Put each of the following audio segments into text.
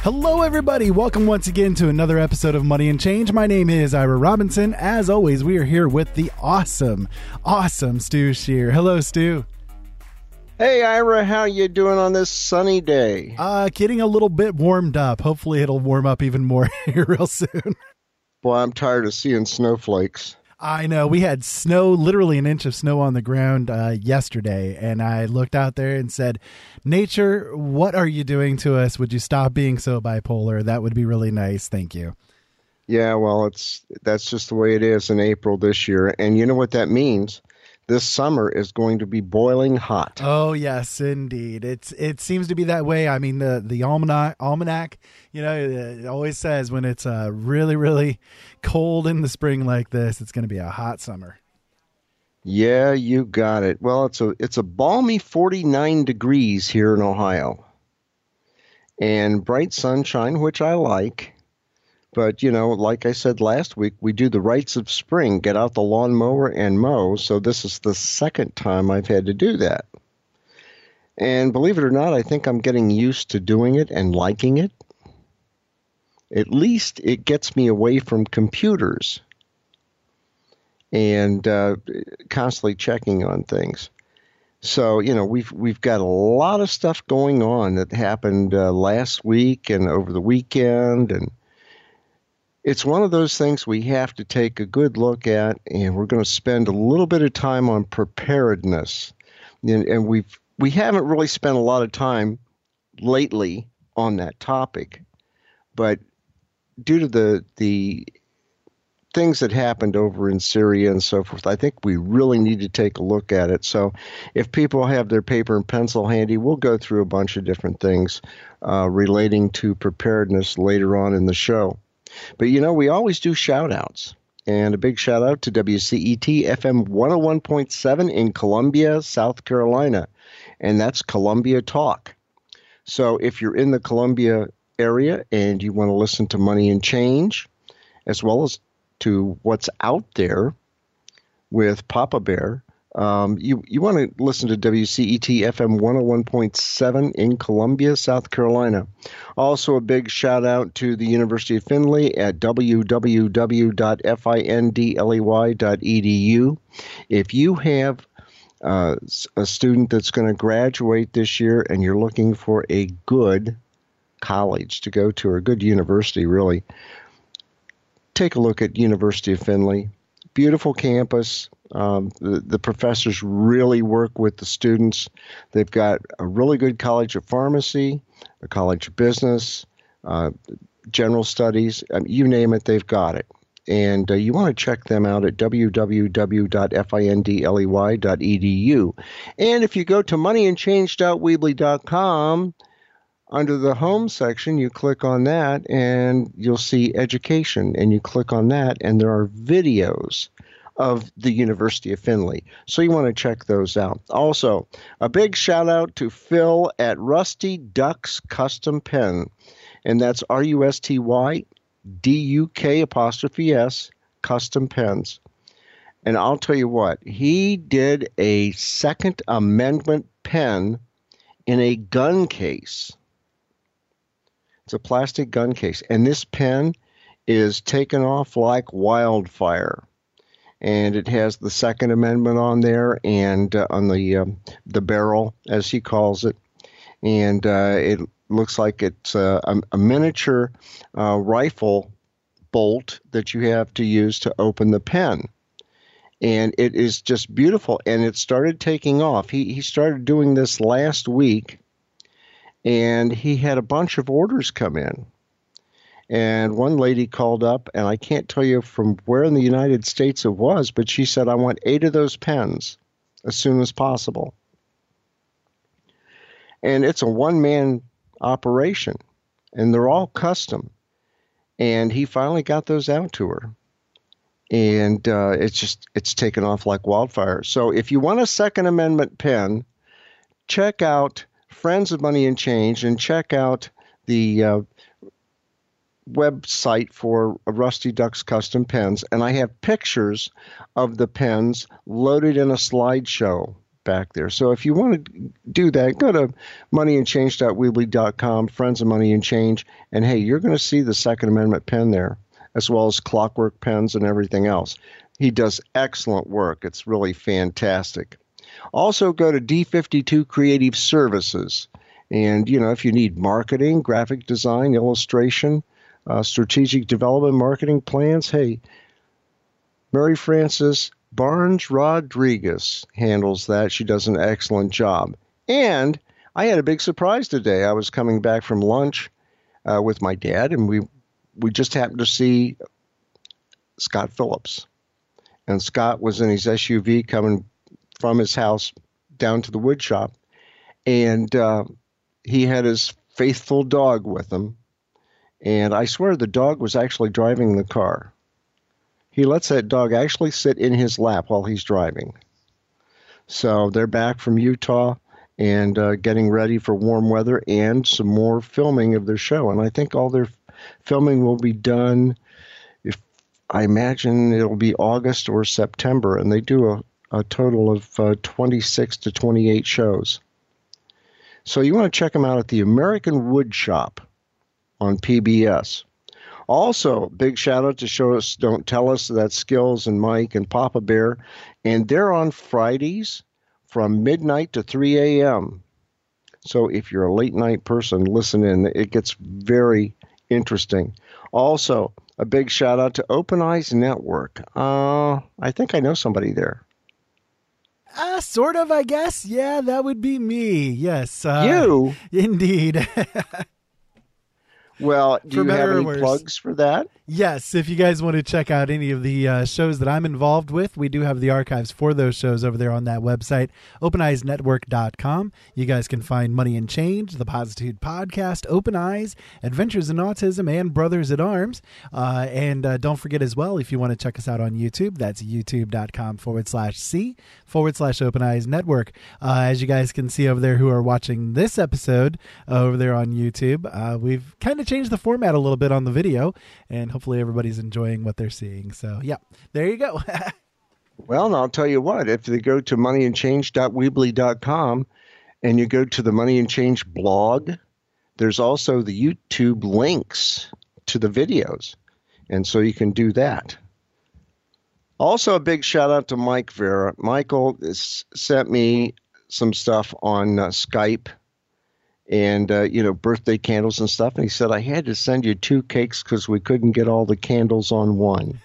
Hello, everybody. Welcome once again to another episode of Money and Change. My name is Ira Robinson. As always, we are here with the awesome Stu Scheer. Hello, Stu. Hey, Ira. How you doing on this sunny day? Getting a little bit warmed up. Hopefully, it'll warm up even more here real soon. Boy, I'm tired of seeing snowflakes. I know. We had snow, literally an inch of snow on the ground yesterday, and I looked out there and said, nature, what are you doing to us? Would you stop being so bipolar? That would be really nice. Thank you. Yeah, well, that's just the way it is in April this year. And you know what that means? This summer is going to be boiling hot. Oh, yes, indeed. It seems to be that way. I mean, the almanac, it always says when it's really, really cold in the spring like this, it's going to be a hot summer. Yeah, you got it. Well, it's a balmy 49 degrees here in Ohio. And bright sunshine, which I like. But, like I said last week, we do the rites of spring, get out the lawnmower and mow. So this is the second time I've had to do that. And believe it or not, I think I'm getting used to doing it and liking it. At least it gets me away from computers and constantly checking on things. So, we've got a lot of stuff going on that happened last week and over the weekend, and it's one of those things we have to take a good look at, and we're going to spend a little bit of time on preparedness. And we haven't really spent a lot of time lately on that topic, but due to the things that happened over in Syria and so forth, I think we really need to take a look at it. So if people have their paper and pencil handy, we'll go through a bunch of different things relating to preparedness later on in the show. But, we always do shout-outs. And a big shout-out to WCET FM 101.7 in Columbia, South Carolina. And that's Columbia Talk. So if you're in the Columbia area and you want to listen to Money and Change, as well as to what's out there with Papa Bear, you want to listen to WCET FM 101.7 in Columbia, South Carolina. Also, a big shout out to the University of Findlay at www.findley.edu. If you have a student that's going to graduate this year and you're looking for a good college to go to, or a good university, really, take a look at University of Findlay. Beautiful campus. The professors really work with the students. They've got a really good college of pharmacy, a college of business, general studies. You name it, they've got it. And you want to check them out at www.findley.edu. And if you go to moneyandchange.weebly.com, under the home section, you click on that and you'll see education. And you click on that and there are videos of the University of Findlay. So you want to check those out. Also, a big shout out to Phil at Rusty Ducks Custom Pen. And that's RUSTYDUK' Custom Pens. And I'll tell you what, he did a Second Amendment pen in a gun case. It's a plastic gun case. And this pen is taken off like wildfire. And it has the Second Amendment on there and on the barrel, as he calls it. And it looks like it's a miniature rifle bolt that you have to use to open the pen. And it is just beautiful. And it started taking off. He started doing this last week. And he had a bunch of orders come in. And one lady called up, and I can't tell you from where in the United States it was, but she said, I want 8 of those pens as soon as possible. And it's a one-man operation, and they're all custom. And he finally got those out to her. And it's taken off like wildfire. So if you want a Second Amendment pen, check out Friends of Money and Change and check out the website for Rusty Ducks Custom Pens, and I have pictures of the pens loaded in a slideshow back there. So if you want to do that. Go to moneyandchange.weebly.com, Friends of Money and Change, and hey, you're going to see the Second Amendment pen there, as well as Clockwork pens and everything else. He does excellent work. It's really fantastic. Also, go to D52 Creative Services. And, if you need marketing, graphic design, illustration, strategic development, marketing plans, hey, Mary Frances Barnes Rodriguez handles that. She does an excellent job. And I had a big surprise today. I was coming back from lunch with my dad, and we just happened to see Scott Phillips. And Scott was in his SUV coming from his house down to the wood shop. And he had his faithful dog with him. And I swear the dog was actually driving the car. He lets that dog actually sit in his lap while he's driving. So they're back from Utah and getting ready for warm weather and some more filming of their show. And I think all their filming will be done, if I imagine it'll be August or September. And they do a total of 26 to 28 shows. So you want to check them out at the American Wood Shop on PBS. Also, big shout out to Show Us, Don't Tell Us. That's Skills and Mike and Papa Bear. And they're on Fridays from midnight to 3 a.m. So if you're a late night person, listen in. It gets very interesting. Also, a big shout out to Open Eyes Network. I think I know somebody there. Sort of, I guess. Yeah, that would be me. Yes. You? Indeed. Well, do you have any plugs for that? Yes, if you guys want to check out any of the shows that I'm involved with, we do have the archives for those shows over there on that website, openeyesnetwork.com. You guys can find Money and Change, the Positude Podcast, Open Eyes, Adventures in Autism, and Brothers at Arms. And don't forget as well, if you want to check us out on YouTube, that's youtube.com/C/Open Eyes Network. As you guys can see over there who are watching this episode over there on YouTube, we've kind of changed the format a little bit on the video, and hopefully everybody's enjoying what they're seeing. So, yeah, there you go. Well, and I'll tell you what, if they go to moneyandchange.weebly.com and you go to the Money and Change blog, there's also the YouTube links to the videos. And so you can do that. Also, a big shout out to Mike Vera. Michael sent me some stuff on Skype and, birthday candles and stuff. And he said, I had to send you 2 cakes because we couldn't get all the candles on one.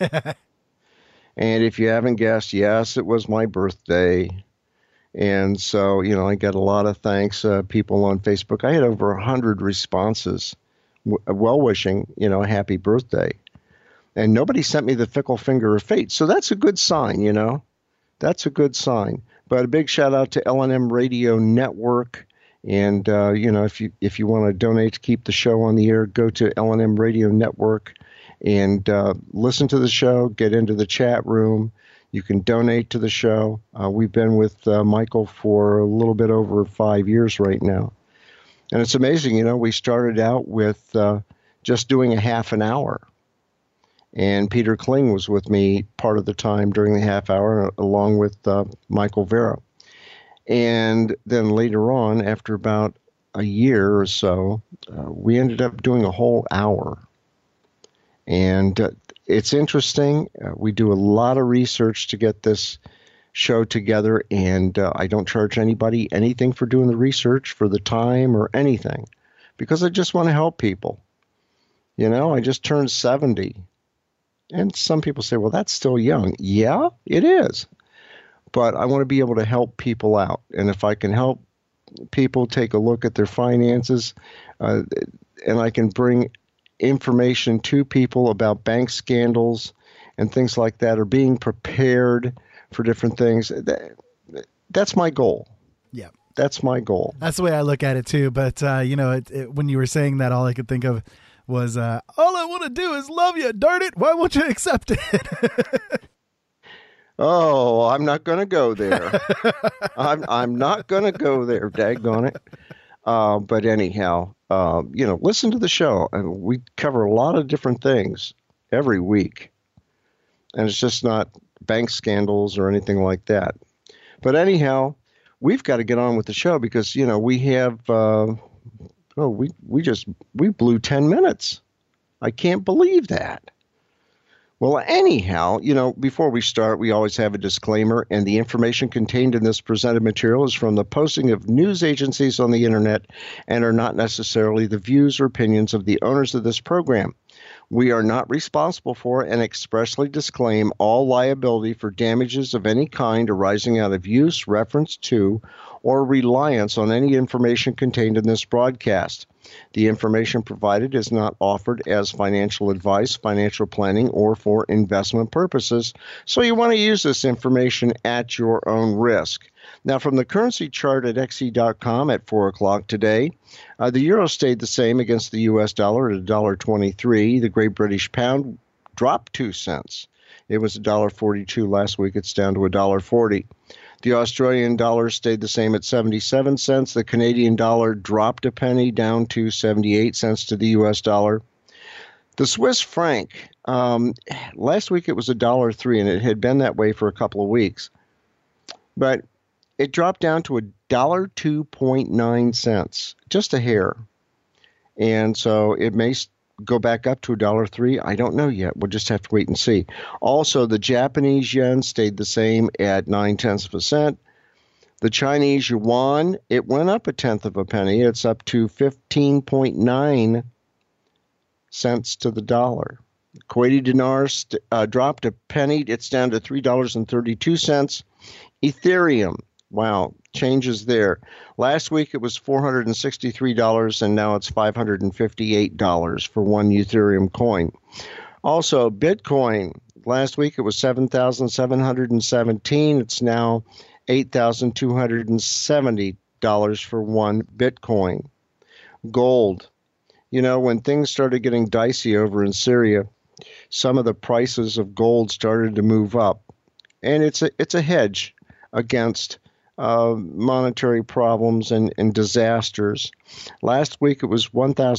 And if you haven't guessed, yes, it was my birthday. And so, I got a lot of thanks, people on Facebook. I had over 100 responses, well-wishing, a happy birthday. And nobody sent me the fickle finger of fate. So that's a good sign, That's a good sign. But a big shout out to L&M Radio Network. And, if you want to donate to keep the show on the air, go to L&M Radio Network and listen to the show, get into the chat room. You can donate to the show. We've been with Michael for a little bit over 5 years right now. And it's amazing, we started out with just doing a half an hour. And Peter Kling was with me part of the time during the half hour, along with Michael Vera. And then later on, after about a year or so, we ended up doing a whole hour. And it's interesting. We do a lot of research to get this show together, and I don't charge anybody anything for doing the research, for the time or anything, because I just want to help people. I just turned 70. And some people say, well, that's still young. Yeah, it is. But I want to be able to help people out. And if I can help people take a look at their finances, and I can bring information to people about bank scandals and things like that, or being prepared for different things, that's my goal. Yeah. That's my goal. That's the way I look at it, too. But, when you were saying that, all I could think of was, all I want to do is love you. Darn it. Why won't you accept it? Oh, I'm not going to go there. I'm not going to go there. Daggone it. But anyhow, listen to the show. We cover a lot of different things every week. And it's just not bank scandals or anything like that. But anyhow, we've got to get on with the show because, we have, we blew 10 minutes. I can't believe that. Well, anyhow, before we start, we always have a disclaimer, and the information contained in this presented material is from the posting of news agencies on the internet and are not necessarily the views or opinions of the owners of this program. We are not responsible for and expressly disclaim all liability for damages of any kind arising out of use, reference to, or reliance on any information contained in this broadcast. The information provided is not offered as financial advice, financial planning, or for investment purposes, so you want to use this information at your own risk. Now, from the currency chart at xe.com at 4 o'clock today, the euro stayed the same against the U.S. dollar at $1.23. The Great British pound dropped 2 cents. It was $1.42 last week. It's down to $1.40. The Australian dollar stayed the same at 77 cents. The Canadian dollar dropped a penny down to 78 cents to the U.S. dollar. The Swiss franc, last week it was $1.03, and it had been that way for a couple of weeks. But it dropped down to $1.02.9, just a hair. And so it may go back up to $1.03. I don't know yet. We'll just have to wait and see. Also, the Japanese yen stayed the same at 0.9%. The Chinese yuan, it went up 1/10 of a penny. It's up to 15.9 cents to the dollar. Kuwaiti dinar dropped a penny. It's down to $3.32. Ethereum, wow, changes there. Last week it was $463, and now it's $558 for one Ethereum coin. Also, Bitcoin, last week it was $7,717. It's now $8,270 for one Bitcoin. Gold, when things started getting dicey over in Syria, some of the prices of gold started to move up. And it's a hedge against monetary problems and disasters. Last week it was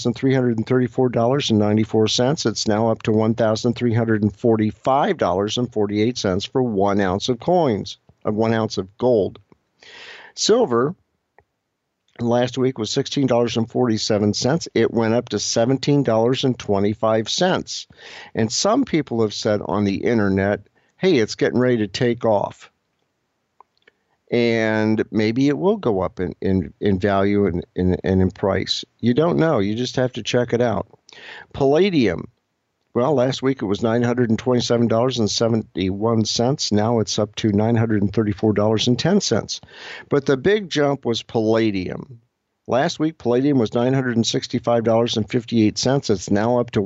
$1,334.94. It's now up to $1,345.48 for 1 ounce of coins, of 1 ounce of gold. Silver last week was $16.47. It went up to $17.25. And some people have said on the internet, hey, it's getting ready to take off. And maybe it will go up in value and in price. You don't know. You just have to check it out. Palladium. Well, last week it was $927.71. Now it's up to $934.10. But the big jump was palladium. Last week, palladium was $965.58. It's now up to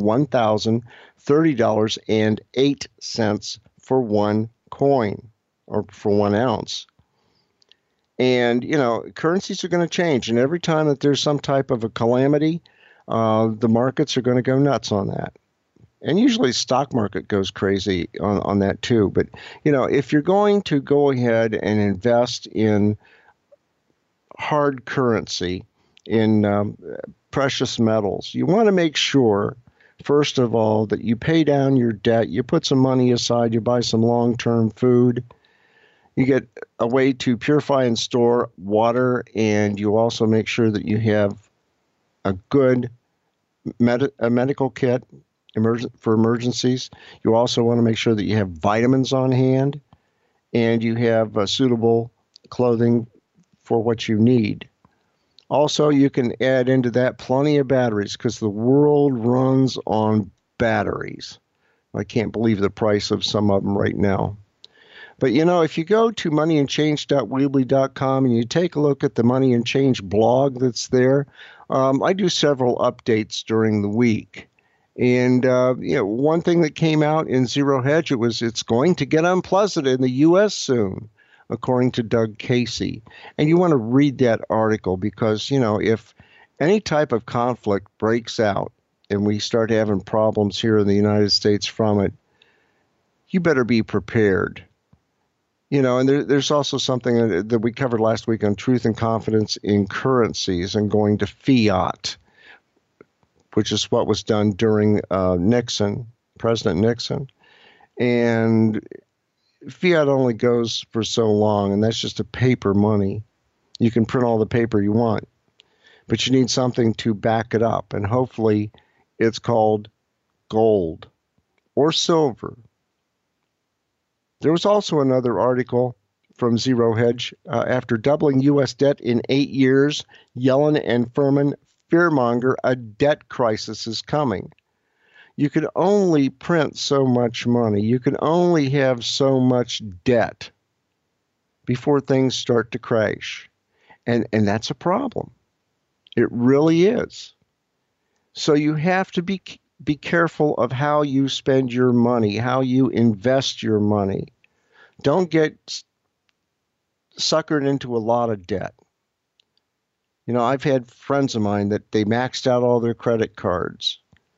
$1,030.08 for one coin, or for 1 ounce. And, currencies are going to change. And every time that there's some type of a calamity, the markets are going to go nuts on that. And usually the stock market goes crazy on that too. But, if you're going to go ahead and invest in hard currency, in precious metals, you want to make sure, first of all, that you pay down your debt, you put some money aside, you buy some long-term food, you get a way to purify and store water, and you also make sure that you have a good medical kit for emergencies. You also want to make sure that you have vitamins on hand, and you have suitable clothing for what you need. Also, you can add into that plenty of batteries, because the world runs on batteries. I can't believe the price of some of them right now. But, if you go to moneyandchange.weebly.com and you take a look at the Money and Change blog that's there, I do several updates during the week. And, one thing that came out in Zero Hedge, it's going to get unpleasant in the U.S. soon, according to Doug Casey. And you want to read that article because, if any type of conflict breaks out and we start having problems here in the United States from it, you better be prepared. And there's also something that we covered last week on truth and confidence in currencies and going to fiat, which is what was done during President Nixon. And fiat only goes for so long, and that's just a paper money. You can print all the paper you want, but you need something to back it up. And hopefully it's called gold or silver. There was also another article from Zero Hedge. After doubling U.S. debt in 8 years, Yellen and Furman fearmonger a debt crisis is coming. You can only print so much money. You can only have so much debt before things start to crash. And that's a problem. It really is. So you have to be careful of how you spend your money, how you invest your money. Don't get suckered into a lot of debt. You know, I've had friends of mine that they maxed out all their credit cards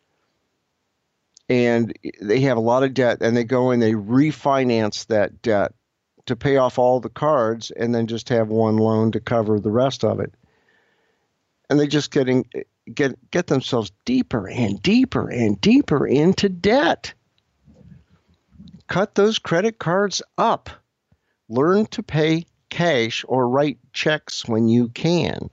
and they have a lot of debt, and they go and they refinance that debt to pay off all the cards and then just have one loan to cover the rest of it. And they just get themselves deeper and deeper and deeper into debt. Cut those credit cards up. Learn to pay cash or write checks when you can.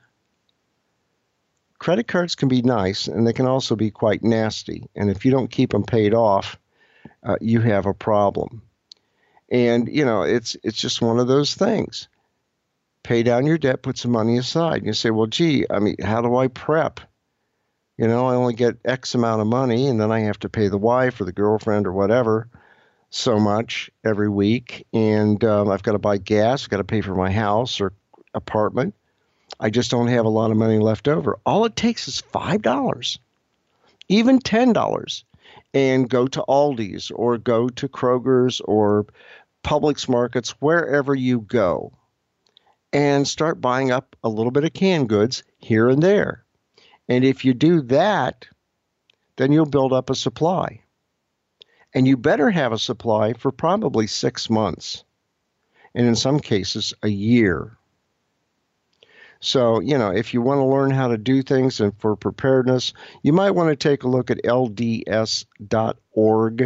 Credit cards can be nice, and they can also be quite nasty. And if you don't keep them paid off, you have a problem. And, you know, it's just one of those things. Pay down your debt, put some money aside. And you say, well, gee, I mean, how do I prep? You know, I only get X amount of money, and then I have to pay the wife or the girlfriend or whatever so much every week. And I've got to buy gas. I've got to pay for my house or apartment. I just don't have a lot of money left over. All it takes is $5, even $10, and go to Aldi's or go to Kroger's or Publix markets, wherever you go, and start buying up a little bit of canned goods here and there. And if you do that, then you'll build up a supply. And you better have a supply for probably 6 months, and in some cases, a year. So, you know, if you want to learn how to do things and for preparedness, you might want to take a look at lds.org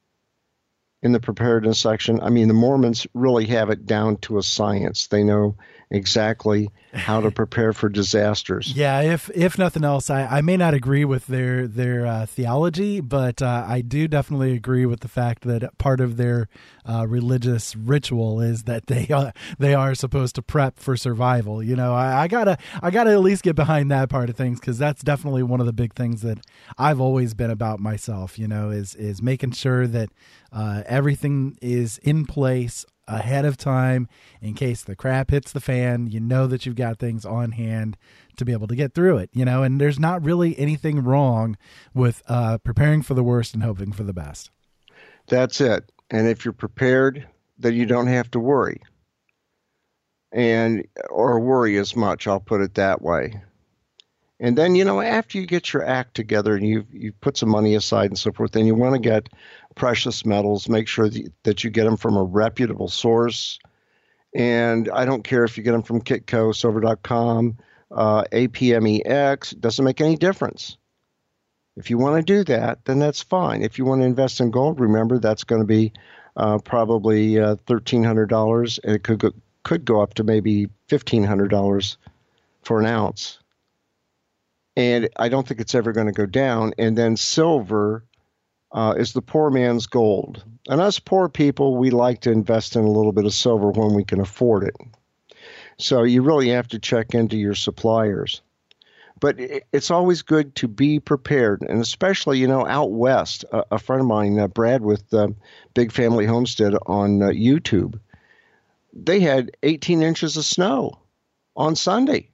in the preparedness section. I mean, the Mormons really have it down to a science. They know exactly how to prepare for disasters. Yeah, if nothing else, I may not agree with their theology, but I do definitely agree with the fact that part of their religious ritual is that they are supposed to prep for survival. You know, I gotta at least get behind that part of things, because that's definitely one of the big things that I've always been about myself. You know, is making sure that everything is in place ahead of time in case the crap hits the fan. You know that you've got things on hand to be able to get through it, you know, and there's not really anything wrong with preparing for the worst and hoping for the best. That's it. And if you're prepared, then you don't have to worry, or worry as much, I'll put it that way. And then, you know, after you get your act together and you've put some money aside and so forth, then you want to get precious metals. Make sure that you get them from a reputable source. And I don't care if you get them from Kitco, Silver.com, APMEX, doesn't make any difference. If you want to do that, then that's fine. If you want to invest in gold, remember that's going to be probably $1,300, and it could go up to maybe $1,500 for an ounce. And I don't think it's ever going to go down. And then silver is the poor man's gold. And us poor people, we like to invest in a little bit of silver when we can afford it. So you really have to check into your suppliers. But it's always good to be prepared. And especially, you know, out west, a friend of mine, Brad with Big Family Homestead on YouTube, they had 18 inches of snow on Sunday.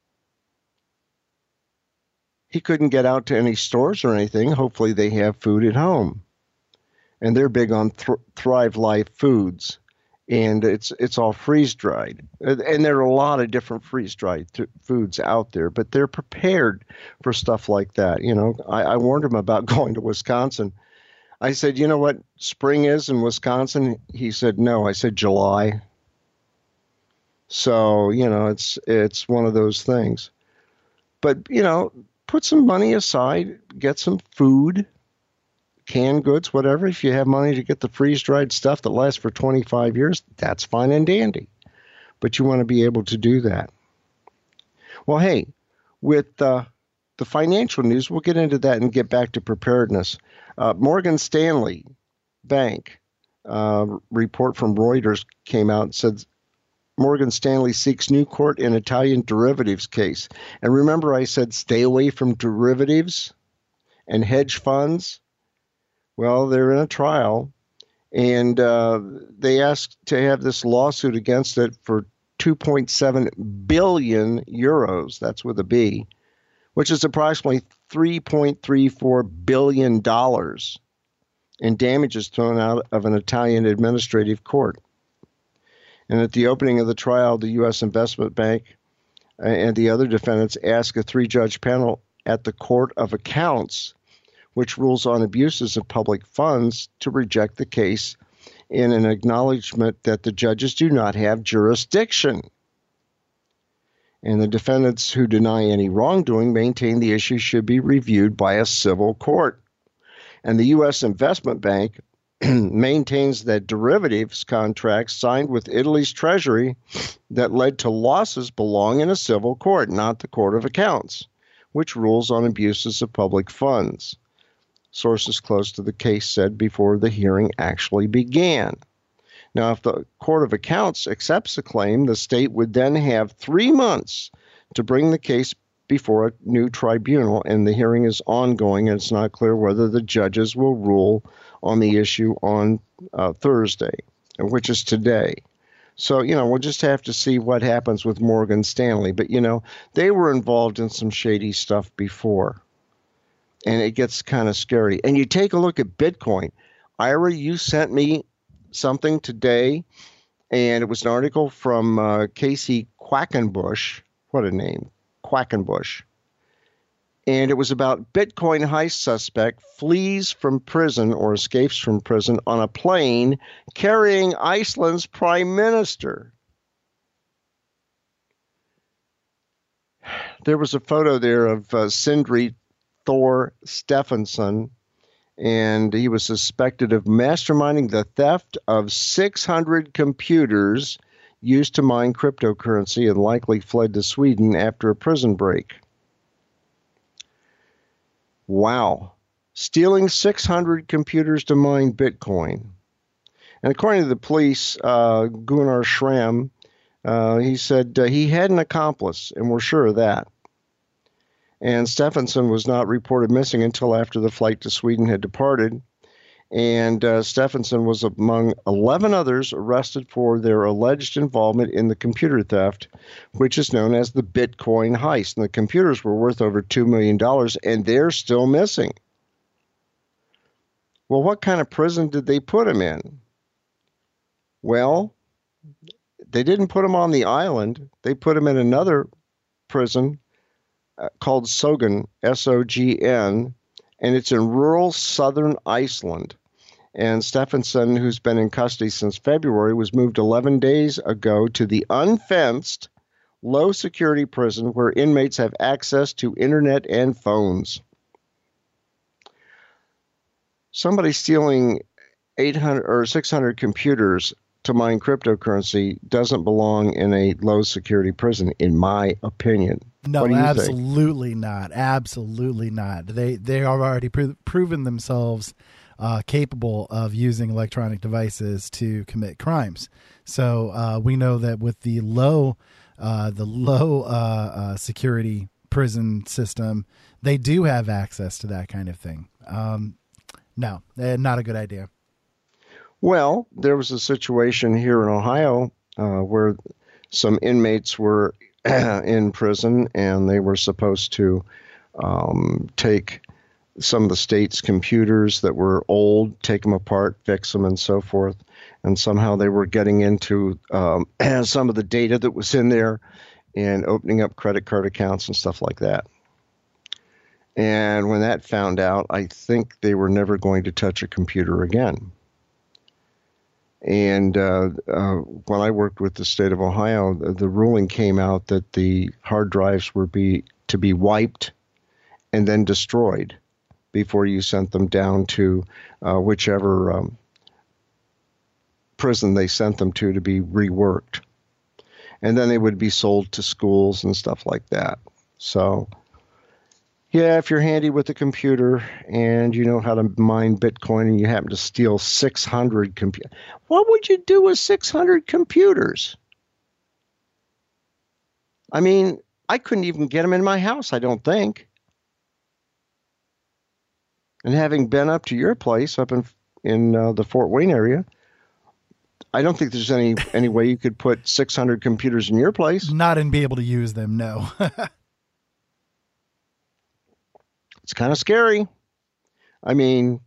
He couldn't get out to any stores or anything. Hopefully they have food at home. And they're big on Thrive Life Foods. And it's all freeze-dried. And there are a lot of different freeze-dried foods out there, but they're prepared for stuff like that. You know, I warned him about going to Wisconsin. I said, you know what spring is in Wisconsin? He said, no. I said, July. So, you know, it's one of those things. But, you know, put some money aside, get some food, canned goods, whatever. If you have money to get the freeze-dried stuff that lasts for 25 years, that's fine and dandy. But you want to be able to do that. Well, hey, with the financial news, we'll get into that and get back to preparedness. Morgan Stanley Bank report from Reuters came out and said Morgan Stanley seeks new court in Italian derivatives case. And remember I said stay away from derivatives and hedge funds? Well, they're in a trial, and they asked to have this lawsuit against it for 2.7 billion euros. That's with a B, which is approximately $3.34 billion in damages thrown out of an Italian administrative court. And at the opening of the trial, the U.S. Investment Bank and the other defendants asked a three-judge panel at the Court of Accounts, which rules on abuses of public funds, to reject the case in an acknowledgement that the judges do not have jurisdiction. And the defendants who deny any wrongdoing maintain the issue should be reviewed by a civil court. And the U.S. Investment Bank maintains that derivatives contracts signed with Italy's treasury that led to losses belong in a civil court, not the Court of Accounts, which rules on abuses of public funds. Sources close to the case said before the hearing actually began. Now, if the Court of Accounts accepts the claim, the state would then have 3 months to bring the case before a new tribunal, and the hearing is ongoing, and it's not clear whether the judges will rule on the issue on Thursday, which is today. So, we'll just have to see what happens with Morgan Stanley. But, they were involved in some shady stuff before, and it gets kind of scary. And you take a look at Bitcoin. Ira, you sent me something today, and it was an article from Casey Quackenbush. What a name, Quackenbush. And it was about Bitcoin heist suspect flees from prison or escapes from prison on a plane carrying Iceland's prime minister. There was a photo there of Sindri Thor Stephenson, and he was suspected of masterminding the theft of 600 computers used to mine cryptocurrency and likely fled to Sweden after a prison break. Wow. Stealing 600 computers to mine Bitcoin. And according to the police, Gunnar Schramm, he said he had an accomplice, and we're sure of that. And Stephenson was not reported missing until after the flight to Sweden had departed. And Stephenson was among 11 others arrested for their alleged involvement in the computer theft, which is known as the Bitcoin heist. And the computers were worth over $2 million, and they're still missing. Well, what kind of prison did they put him in? Well, they didn't put him on the island. They put him in another prison called Sogn, S-O-G-N, and it's in rural southern Iceland. And Stephenson, who's been in custody since February, was moved 11 days ago to the unfenced, low-security prison where inmates have access to internet and phones. Somebody stealing 800 or 600 computers to mine cryptocurrency doesn't belong in a low-security prison, in my opinion. No, absolutely not. Absolutely not. They have already proven themselves capable of using electronic devices to commit crimes. So we know that with the low security prison system, they do have access to that kind of thing. No, not a good idea. Well, there was a situation here in Ohio where some inmates were in prison, and they were supposed to take some of the state's computers that were old, take them apart, fix them, and so forth. And somehow they were getting into some of the data that was in there and opening up credit card accounts and stuff like that. And when that found out, I think they were never going to touch a computer again. And when I worked with the state of Ohio, the ruling came out that the hard drives were to be wiped and then destroyed before you sent them down to whichever prison they sent them to be reworked. and then they would be sold to schools and stuff like that. So, yeah, if you're handy with a computer and you know how to mine Bitcoin and you happen to steal 600 computers, what would you do with 600 computers? I mean, I couldn't even get them in my house, I don't think. And having been up to your place up in the Fort Wayne area, I don't think there's any way you could put 600 computers in your place. Not and be able to use them, no. It's kind of scary. I mean,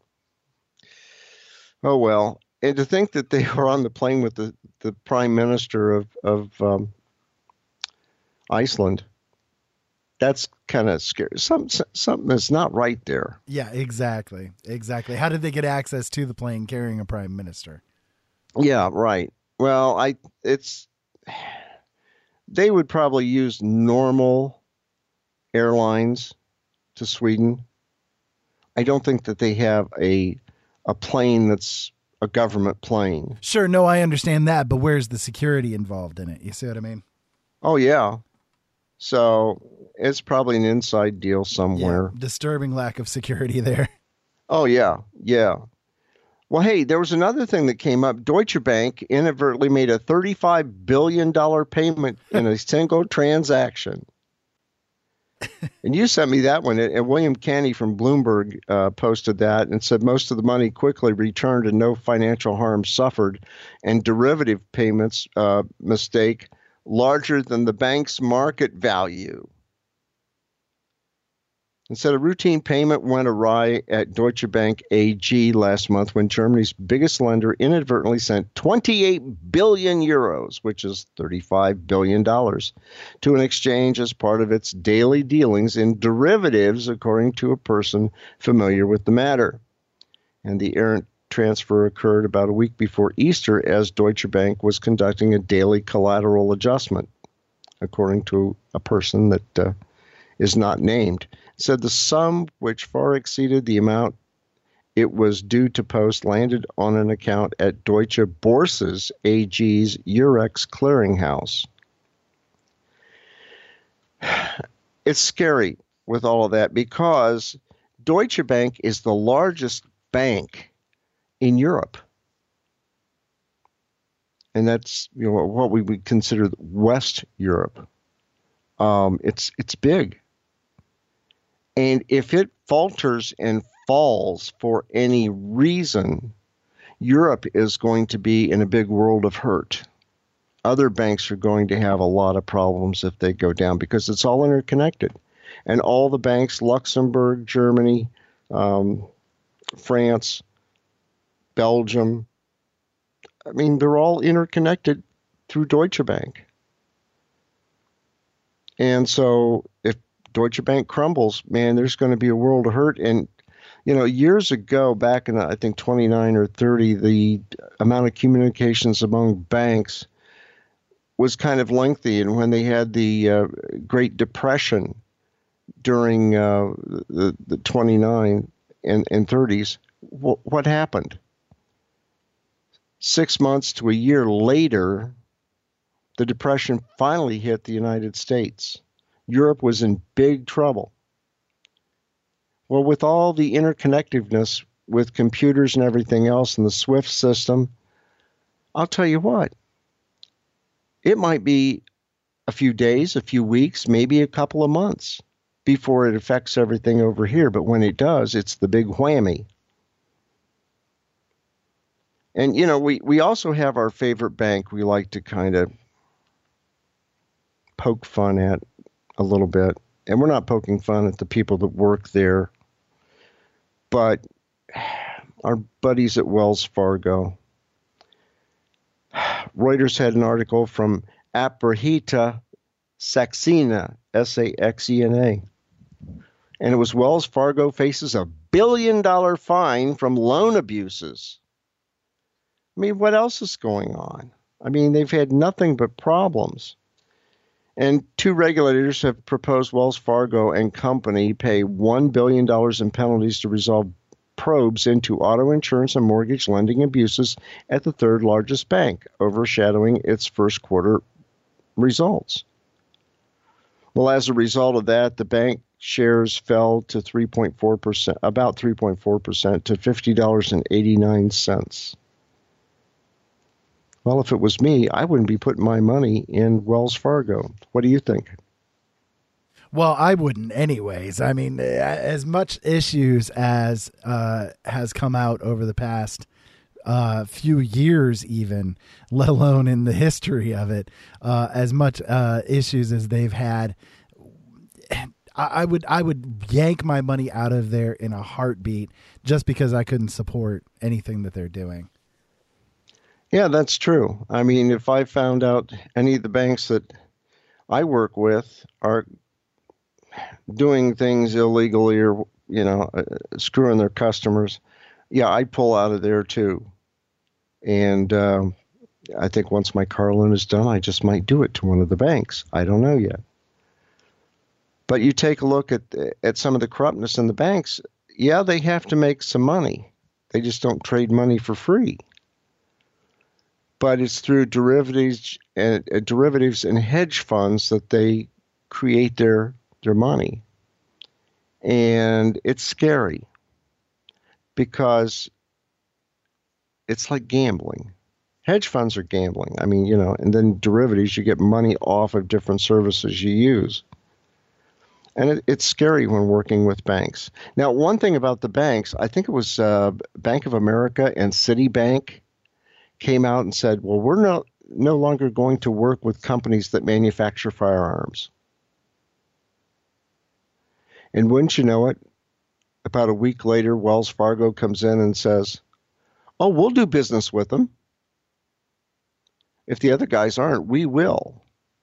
oh well. And to think that they were on the plane with the prime minister of Iceland, that's kind of scary. Something is not right there. Yeah, exactly. Exactly. How did they get access to the plane carrying a prime minister? Yeah, right. Well, they would probably use normal airlines to Sweden. I don't think that they have a plane that's a government plane. Sure, no, I understand that, but where's the security involved in it? You see what I mean? Oh, yeah. So it's probably an inside deal somewhere. Yeah, disturbing lack of security there. Oh, yeah. Yeah. Well, hey, there was another thing that came up. Deutsche Bank inadvertently made a $35 billion payment in a single transaction. And you sent me that one. And William Canny from Bloomberg posted that and said most of the money quickly returned and no financial harm suffered. And derivative payments mistake larger than the bank's market value. And said a routine payment went awry at Deutsche Bank AG last month when Germany's biggest lender inadvertently sent 28 billion euros, which is $35 billion, to an exchange as part of its daily dealings in derivatives, according to a person familiar with the matter. And the errant transfer occurred about a week before Easter as Deutsche Bank was conducting a daily collateral adjustment, according to a person that is not named. Said the sum, which far exceeded the amount it was due to post, landed on an account at Deutsche Börse AG's Eurex clearinghouse. It's scary with all of that because Deutsche Bank is the largest bank in Europe. And that's what we would consider West Europe. It's big. And if it falters and falls for any reason, Europe is going to be in a big world of hurt. Other banks are going to have a lot of problems if they go down because it's all interconnected. And all the banks, Luxembourg, Germany, France, Belgium, I mean, they're all interconnected through Deutsche Bank. And so if Deutsche Bank crumbles, man, there's going to be a world of hurt. And, years ago, back in, I think, 29 or 30, the amount of communications among banks was kind of lengthy. And when they had the Great Depression during the 29 and 30s, what happened? 6 months to a year later, the Depression finally hit the United States. Europe was in big trouble. Well, with all the interconnectedness with computers and everything else in the SWIFT system, I'll tell you what, it might be a few days, a few weeks, maybe a couple of months before it affects everything over here. But when it does, it's the big whammy. And, we also have our favorite bank we like to kind of poke fun at a little bit. And we're not poking fun at the people that work there, but our buddies at Wells Fargo. Reuters had an article from Aprahita Saxena, Saxena. And it was Wells Fargo faces $1 billion fine from loan abuses. I mean, what else is going on? I mean, they've had nothing but problems. And two regulators have proposed Wells Fargo and company pay $1 billion in penalties to resolve probes into auto insurance and mortgage lending abuses at the third largest bank, overshadowing its first quarter results. Well, as a result of that, the bank shares fell to 3.4%, about 3.4% to $50.89. Well, if it was me, I wouldn't be putting my money in Wells Fargo. What do you think? Well, I wouldn't anyways. I mean, as much issues as has come out over the past few years even, let alone in the history of it, as much issues as they've had, I would yank my money out of there in a heartbeat just because I couldn't support anything that they're doing. Yeah, that's true. I mean, if I found out any of the banks that I work with are doing things illegally or, screwing their customers, yeah, I'd pull out of there too. And I think once my car loan is done, I just might do it to one of the banks. I don't know yet. But you take a look at some of the corruptness in the banks. Yeah, they have to make some money. They just don't trade money for free. But it's through derivatives and hedge funds that they create their money. And it's scary because it's like gambling. Hedge funds are gambling. I mean, and then derivatives, you get money off of different services you use. And it's scary when working with banks. Now, one thing about the banks, I think it was Bank of America and Citibank came out and said, well, we're no longer going to work with companies that manufacture firearms. And wouldn't you know it, about a week later, Wells Fargo comes in and says, oh, we'll do business with them. If the other guys aren't, we will.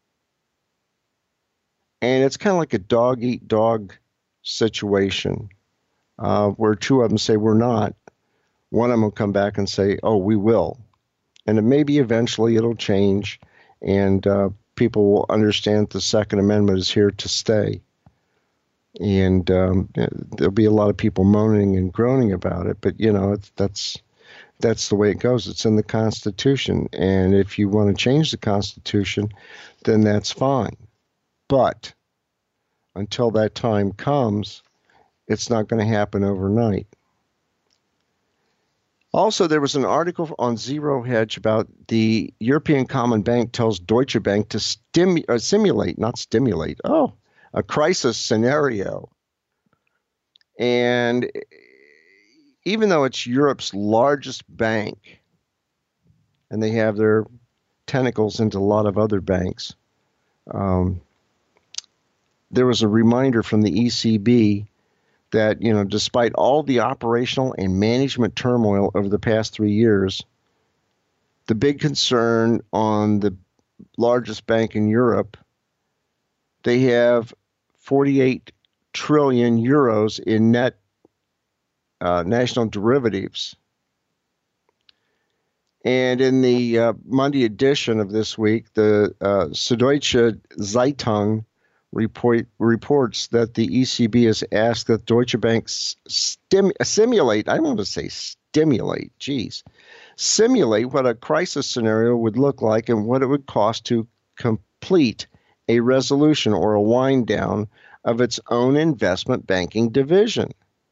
And it's kind of like a dog-eat-dog situation where two of them say we're not. One of them will come back and say, oh, we will. And maybe eventually it'll change and people will understand the Second Amendment is here to stay. And there'll be a lot of people moaning and groaning about it. But, that's the way it goes. It's in the Constitution. And if you want to change the Constitution, then that's fine. But until that time comes, it's not going to happen overnight. Also, there was an article on Zero Hedge about the European Common Bank tells Deutsche Bank to simulate a crisis scenario. And even though it's Europe's largest bank, and they have their tentacles into a lot of other banks, there was a reminder from the ECB that, despite all the operational and management turmoil over the past 3 years, the big concern on the largest bank in Europe, they have 48 trillion euros in net national derivatives. And in the Monday edition of this week, the Süddeutsche Zeitung reports that the ECB has asked that Deutsche Bank simulate what a crisis scenario would look like and what it would cost to complete a resolution or a wind down of its own investment banking division.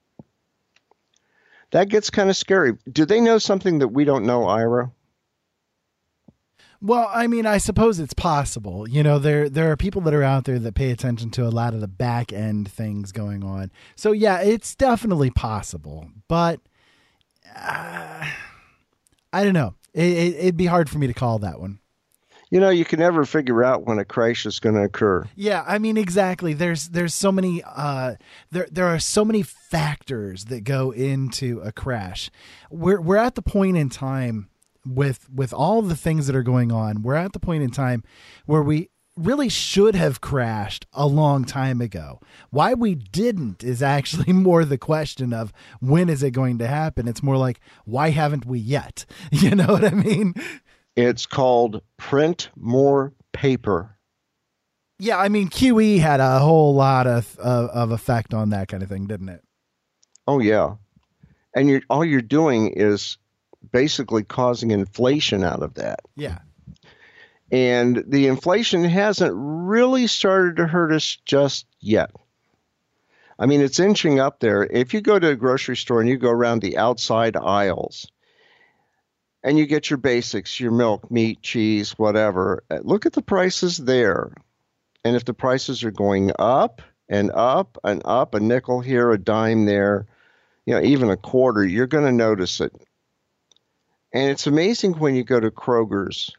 That gets kind of scary. Do they know something that we don't know, Ira? Well, I mean, I suppose it's possible. There are people that are out there that pay attention to a lot of the back end things going on. So, yeah, it's definitely possible. But I don't know. It'd be hard for me to call that one. You can never figure out when a crash is going to occur. Yeah, I mean, exactly. There's so many there are so many factors that go into a crash. We're at the point in time with all the things that are going on. We're at the point in time where we really should have crashed a long time ago. Why we didn't is actually more the question of when is it going to happen. It's more like, why haven't we yet? You know what I mean? It's called print more paper. Yeah, I mean, QE had a whole lot of effect on that kind of thing, didn't it? Oh, yeah. And all you're doing is basically causing inflation out of that. Yeah. And the inflation hasn't really started to hurt us just yet. I mean, it's inching up there. If you go to a grocery store and you go around the outside aisles and you get your basics, your milk, meat, cheese, whatever, look at the prices there. And if the prices are going up and up and up, a nickel here, a dime there, even a quarter, you're going to notice it. And it's amazing when you go to Kroger's.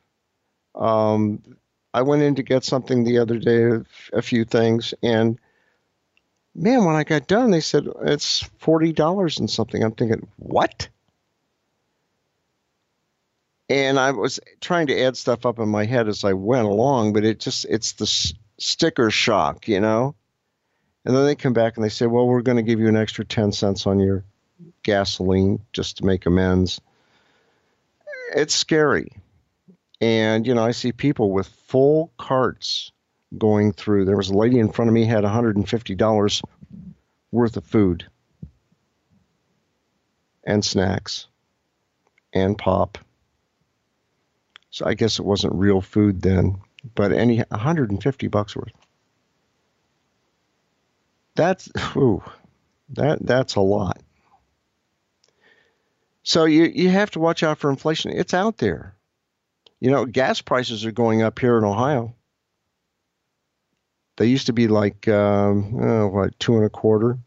I went in to get something the other day, a few things, and man, when I got done, they said it's $40 and something. I'm thinking, what? And I was trying to add stuff up in my head as I went along, but it's the sticker shock, And then they come back and they say, well, we're going to give you an extra 10 cents on your gasoline just to make amends. It's scary. And, I see people with full carts going through. There was a lady in front of me had $150 worth of food and snacks and pop. So I guess it wasn't real food then, but $150 worth. That's a lot. So you have to watch out for inflation. It's out there. Gas prices are going up here in Ohio. They used to be like, $2.25,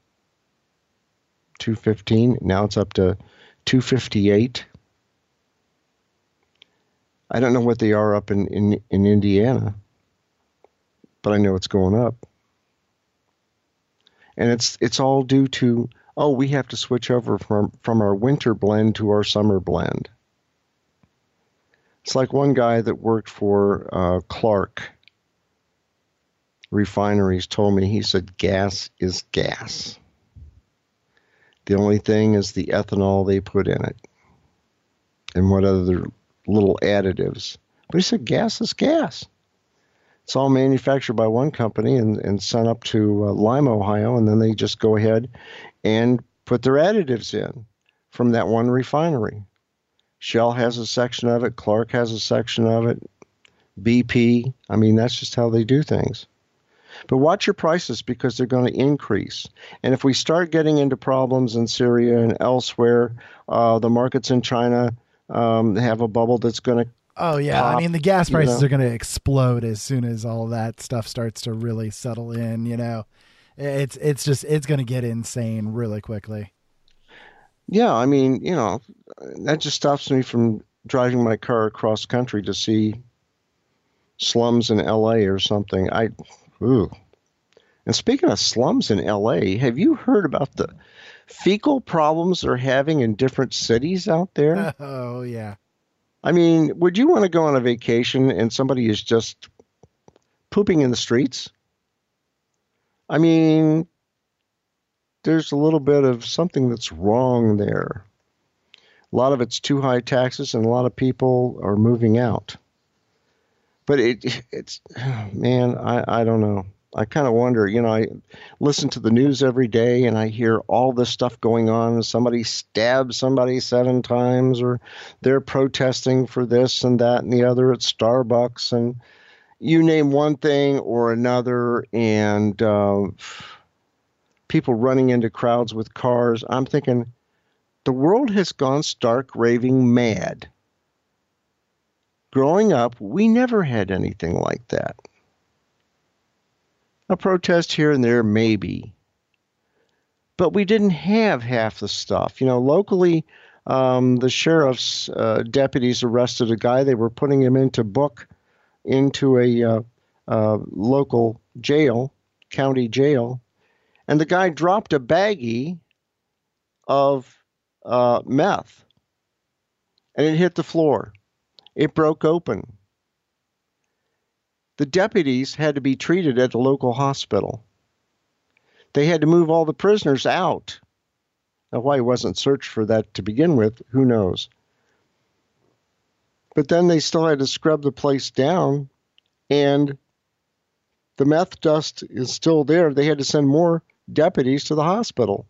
$2.15. Now it's up to $2.58. I don't know what they are up in Indiana, but I know it's going up. And it's all due to, we have to switch over from our winter blend to our summer blend. It's like one guy that worked for Clark Refineries told me, he said, gas is gas. The only thing is the ethanol they put in it and what other little additives. But he said, gas is gas. It's all manufactured by one company and sent up to Lima, Ohio, and then they just go ahead and put their additives in from that one refinery. Shell has a section of it. Clark has a section of it. BP. I mean, that's just how they do things. But watch your prices because they're going to increase. And if we start getting into problems in Syria and elsewhere, the markets in China have a bubble that's going to pop, I mean, the gas prices are going to explode as soon as all that stuff starts to really settle in, It's going to get insane really quickly. Yeah, I mean, that just stops me from driving my car across country to see slums in LA or something. And speaking of slums in LA, have you heard about the fecal problems they're having in different cities out there? Oh, yeah. I mean, would you want to go on a vacation and somebody is just pooping in the streets? I mean, there's a little bit of something that's wrong there. A lot of it's too high taxes and a lot of people are moving out. But it's man, I don't know. I kind of wonder, I listen to the news every day and I hear all this stuff going on. Somebody stabbed somebody 7 times, or they're protesting for this and that and the other at Starbucks, and you name one thing or another, and people running into crowds with cars. I'm thinking the world has gone stark raving mad. Growing up, we never had anything like that. A protest here and there, maybe. But we didn't have half the stuff. Locally, the sheriff's deputies arrested a guy. They were putting him into a local jail, county jail. And the guy dropped a baggie of meth. And it hit the floor. It broke open. The deputies had to be treated at the local hospital. They had to move all the prisoners out. Now, why he wasn't searched for that to begin with, who knows? But then they still had to scrub the place down, and the meth dust is still there. They had to send more deputies to the hospital.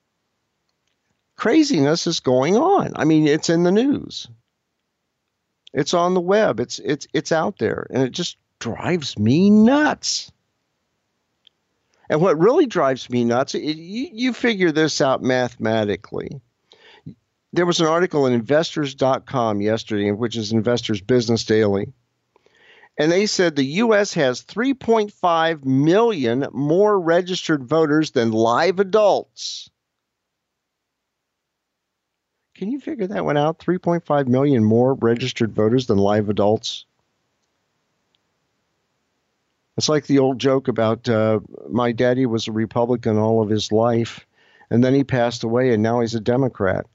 Craziness is going on. I mean, it's in the news. It's on the web. It's out there, and it just drives me nuts. And what really drives me nuts, you figure this out mathematically. There was an article in investors.com yesterday, which is Investors Business Daily, and they said the U.S. has 3.5 million more registered voters than live adults. Can you figure that one out? 3.5 million more registered voters than live adults. It's like the old joke about my daddy was a Republican all of his life, and then he passed away, and now he's a Democrat.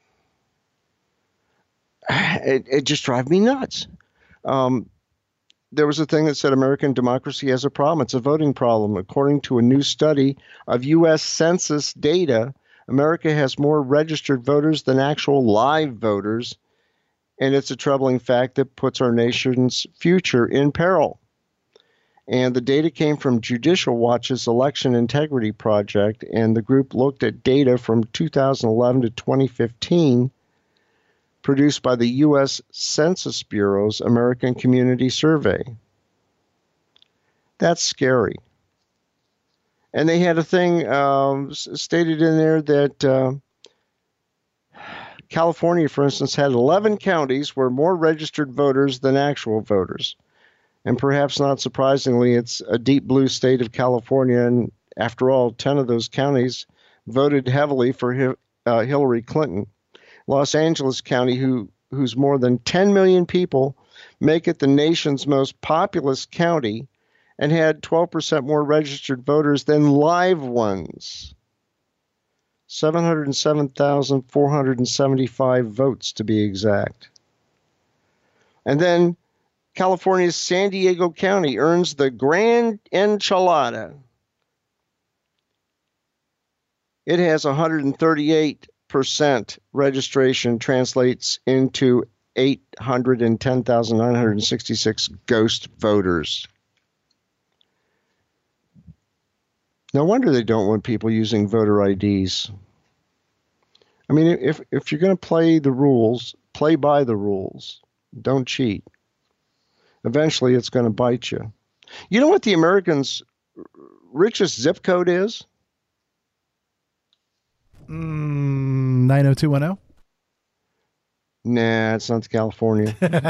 It just drives me nuts. There was a thing that said American democracy has a problem. It's a voting problem. According to a new study of U.S. Census data, America has more registered voters than actual live voters, and it's a troubling fact that puts our nation's future in peril. And the data came from Judicial Watch's Election Integrity Project, and the group looked at data from 2011 to 2015 produced by the U.S. Census Bureau's American Community Survey. That's scary. And they had a thing stated in there that California, for instance, had 11 counties where more registered voters than actual voters. And perhaps not surprisingly, it's a deep blue state of California. And after all, 10 of those counties voted heavily for Hillary Clinton. Los Angeles County, whose more than 10 million people make it the nation's most populous county, and had 12% more registered voters than live ones. 707,475 votes to be exact. And then California's San Diego County earns the Grand Enchilada. It has 138% registration, translates into 810,966 ghost voters. No wonder they don't want people using voter IDs. I mean, if you're going to play the rules, play by the rules. Don't cheat. Eventually, it's going to bite you. You know what the Americans' richest zip code is? 90210? Nah, it's not California.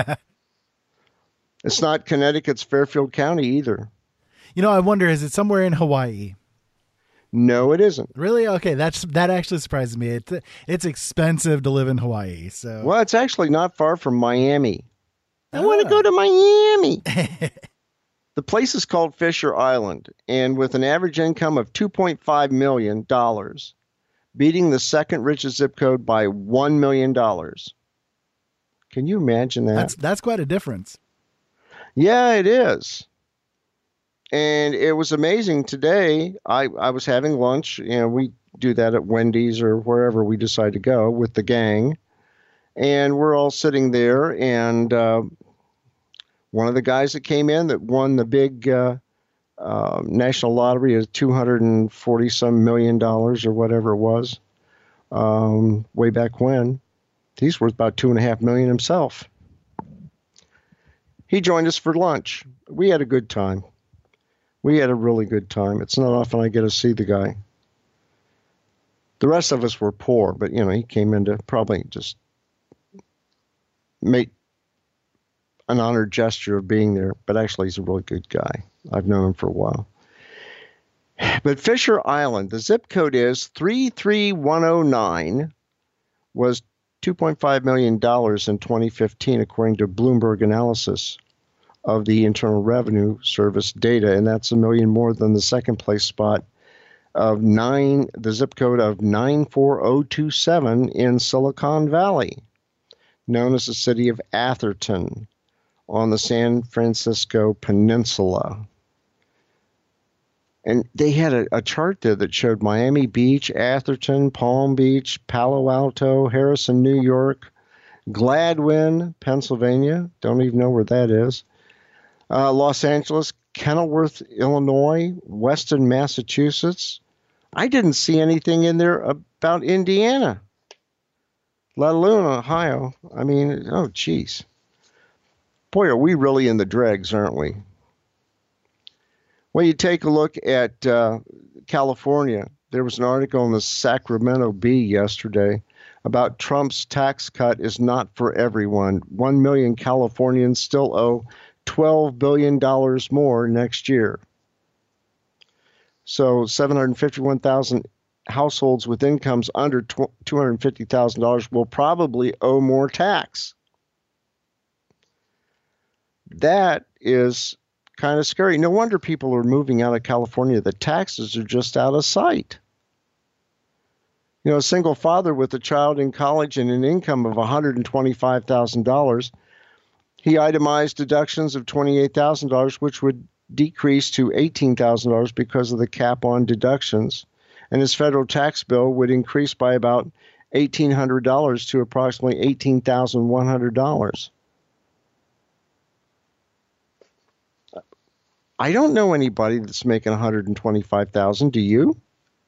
It's not Connecticut's Fairfield County either. You know, I wonder, is it somewhere in Hawaii? No, it isn't. Really? Okay, that actually surprises me. It's expensive to live in Hawaii. So well, it's actually not far from Miami. I want to go to Miami. The place is called Fisher Island, and with an average income of $2.5 million, beating the second richest zip code by $1 million. Can you imagine that? That's quite a difference. Yeah, it is. And it was amazing today. I was having lunch. You know, we do that at Wendy's or wherever we decide to go with the gang. And we're all sitting there, and one of the guys that came in that won the big national lottery is $240-some million or whatever it was way back when. He's worth about $2.5 million himself. He joined us for lunch. We had a good time. We had a really good time. It's not often I get to see the guy. The rest of us were poor, but, you know, he came in to probably just make an honored gesture of being there. But actually, he's a really good guy. I've known him for a while. But Fisher Island, the zip code is 33109, was $2.5 million in 2015, according to Bloomberg analysis of the Internal Revenue Service data, and that's $1 million more than the second place spot of the zip code of 94027 in Silicon Valley, known as the city of Atherton on the San Francisco Peninsula. And they had a chart there that showed Miami Beach, Atherton, Palm Beach, Palo Alto, Harrison, New York, Gladwin, Pennsylvania, don't even know where that is, Los Angeles, Kenilworth, Illinois, Weston, Massachusetts. I didn't see anything in there about Indiana, let alone Ohio. I mean, oh, geez. Boy, are we really in the dregs, aren't we? When you take a look at California, there was an article in the Sacramento Bee yesterday about Trump's tax cut is not for everyone. 1 million Californians still owe $12 billion more next year. So 751,000 households with incomes under $250,000 will probably owe more tax. That is kind of scary. No wonder people are moving out of California. The taxes are just out of sight. You know, a single father with a child in college and an income of $125,000, he itemized deductions of $28,000, which would decrease to $18,000 because of the cap on deductions. And his federal tax bill would increase by about $1,800 to approximately $18,100. I don't know anybody that's making $125,000. Do you?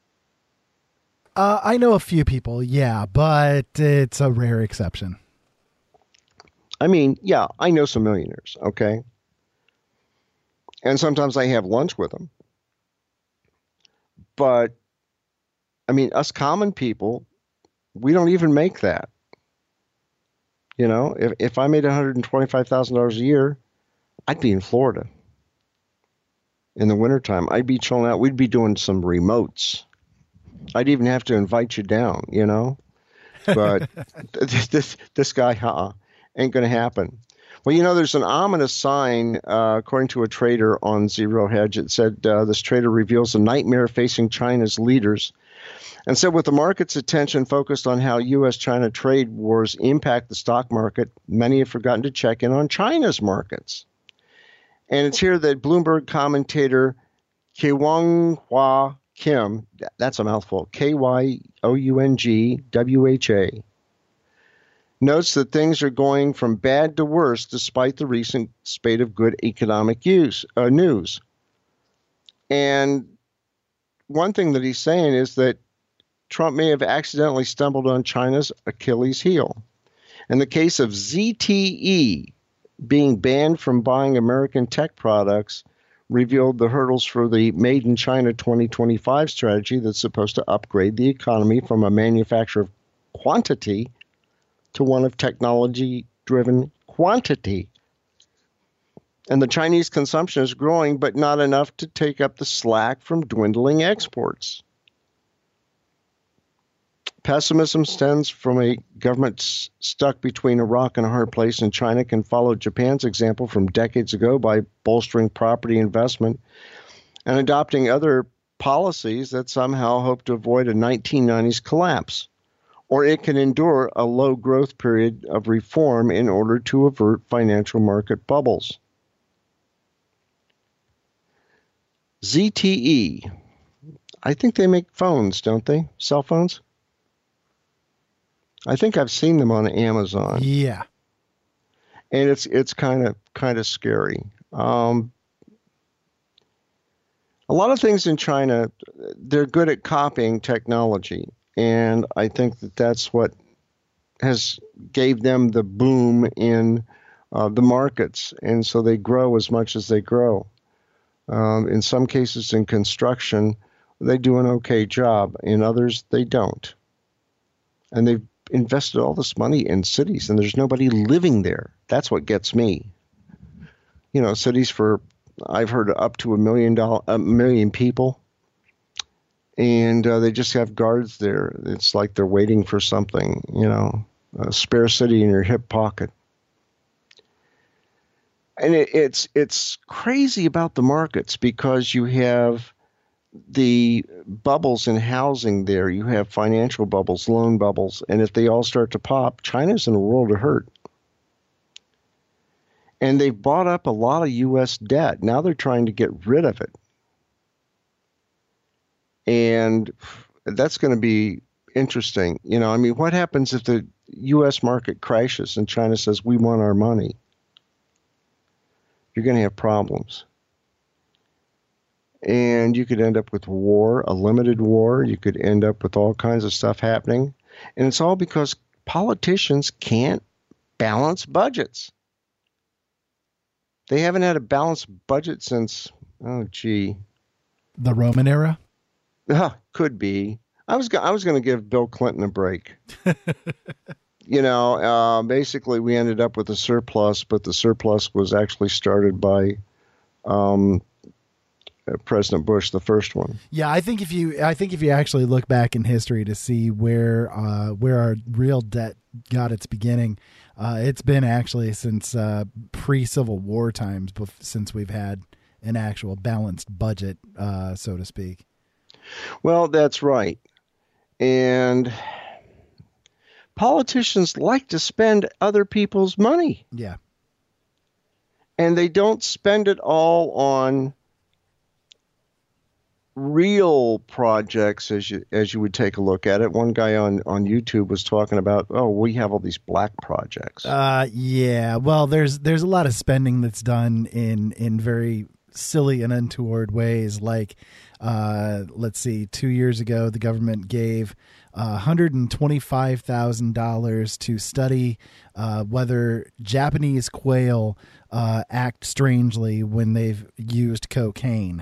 I know a few people, yeah, but it's a rare exception. I mean, yeah, I know some millionaires, okay? And sometimes I have lunch with them. But, I mean, us common people, we don't even make that. You know, if I made $125,000 a year, I'd be in Florida. In the wintertime, I'd be chilling out. We'd be doing some remotes. I'd even have to invite you down, you know? But this guy, ain't going to happen. Well, you know, there's an ominous sign, according to a trader on Zero Hedge. It said this trader reveals a nightmare facing China's leaders. And said with the market's attention focused on how U.S.-China trade wars impact the stock market, many have forgotten to check in on China's markets. And it's here that Bloomberg commentator Kyung-Hwa Kim, that's a mouthful, Kyungwha, notes that things are going from bad to worse despite the recent spate of good economic news. And one thing that he's saying is that Trump may have accidentally stumbled on China's Achilles heel. In the case of ZTE being banned from buying American tech products, revealed the hurdles for the Made in China 2025 strategy that's supposed to upgrade the economy from a manufacturer of quantity to one of technology-driven quantity. And the Chinese consumption is growing, but not enough to take up the slack from dwindling exports. Pessimism stems from a government stuck between a rock and a hard place, and China can follow Japan's example from decades ago by bolstering property investment and adopting other policies that somehow hope to avoid a 1990s collapse. Or it can endure a low growth period of reform in order to avert financial market bubbles. ZTE. I think they make phones, don't they? Cell phones? I think I've seen them on Amazon. Yeah. And it's kind of scary. A lot of things in China, they're good at copying technology. And I think that that's what has gave them the boom in the markets. And so they grow as much as they grow. In some cases in construction, they do an okay job. In others, they don't. And they've invested all this money in cities, and there's nobody living there. That's what gets me. You know, cities for, I've heard up to a million people. And they just have guards there. It's like they're waiting for something, you know, a spare city in your hip pocket. And it's crazy about the markets because you have the bubbles in housing there. You have financial bubbles, loan bubbles. And if they all start to pop, China's in a world of hurt. And they've bought up a lot of U.S. debt. Now they're trying to get rid of it. And that's going to be interesting. You know, I mean, what happens if the U.S. market crashes and China says, we want our money? You're going to have problems. And you could end up with war, a limited war. You could end up with all kinds of stuff happening. And it's all because politicians can't balance budgets. They haven't had a balanced budget since, oh, gee. The Roman era? Could be. I was going to give Bill Clinton a break. Basically, we ended up with a surplus, but the surplus was actually started by President Bush, the first one. Yeah, I think if you actually look back in history to see where our real debt got its beginning, it's been actually since pre-Civil War times, since we've had an actual balanced budget, so to speak. Well, that's right. And politicians like to spend other people's money. Yeah. And they don't spend it all on real projects as you would take a look at it. One guy on YouTube was talking about, we have all these black projects. Yeah. Well, there's a lot of spending that's done in very silly and untoward ways. Like, let's see, 2 years ago, the government gave $125,000 to study whether Japanese quail act strangely when they've used cocaine.